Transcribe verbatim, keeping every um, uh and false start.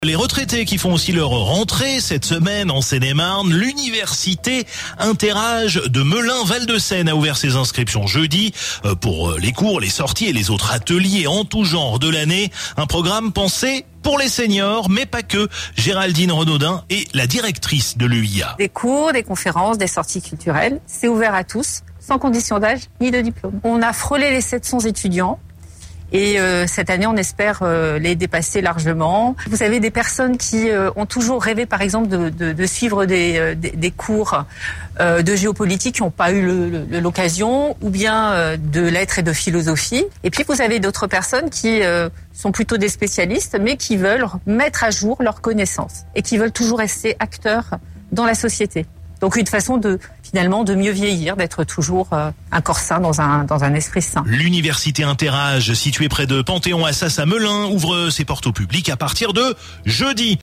Les retraités qui font aussi leur rentrée cette semaine en Seine-et-Marne, l'université Interage de Melun-Val-de-Seine a ouvert ses inscriptions jeudi pour les cours, les sorties et les autres ateliers en tout genre de l'année. Un programme pensé pour les seniors, mais pas que. Géraldine Renaudin est la directrice de l'U I A. Des cours, des conférences, des sorties culturelles, c'est ouvert à tous, sans condition d'âge ni de diplôme. On a frôlé les sept cents étudiants. Et euh, cette année, on espère euh, les dépasser largement. Vous avez des personnes qui euh, ont toujours rêvé, par exemple, de, de, de suivre des, euh, des, des cours euh, de géopolitique qui n'ont pas eu le, le, l'occasion, ou bien euh, de lettres et de philosophie. Et puis, vous avez d'autres personnes qui euh, sont plutôt des spécialistes, mais qui veulent mettre à jour leurs connaissances et qui veulent toujours rester acteurs dans la société. Donc une façon de finalement de mieux vieillir, d'être toujours euh, un corps sain dans un dans un esprit sain. L'université Interage, située près de Panthéon-Assas à Melun, ouvre ses portes au public à partir de jeudi.